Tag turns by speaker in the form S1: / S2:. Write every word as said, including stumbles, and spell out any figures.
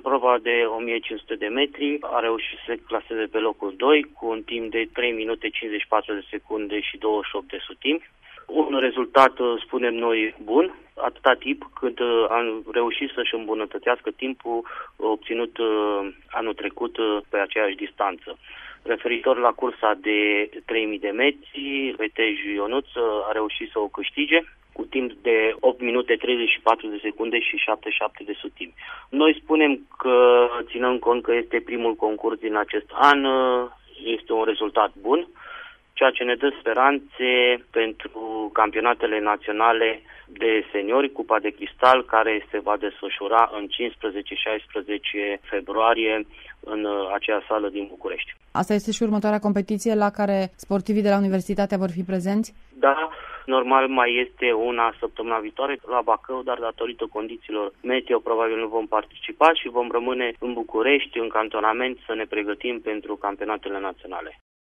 S1: prova de o mie cinci sute de metri a reușit să se claseze pe locul doi cu un timp de trei minute cincizeci și patru de secunde și douăzeci și opt de sutimi. Un rezultat, spunem noi, bun, atâta timp cât a reușit să-și îmbunătățească timpul obținut anul trecut pe aceeași distanță. Referitor la cursa de trei mii de metri, Vetej Ionuț a reușit să o câștige cu timp de opt minute treizeci și patru de secunde și șaptezeci și șapte de sutimi. Noi spunem că, ținând cont că este primul concurs din acest an, este un rezultat bun, ceea ce ne dă speranțe pentru campionatele naționale de seniori, Cupa de Cristal, care se va desfășura în cincisprezece șaisprezece februarie în acea sală din București.
S2: Asta este și următoarea competiție la care sportivii de la Universitatea vor fi prezenți?
S1: Da, normal mai este una săptămâna viitoare la Bacău, dar datorită condițiilor meteo probabil nu vom participa și vom rămâne în București, în cantonament, să ne pregătim pentru campionatele naționale.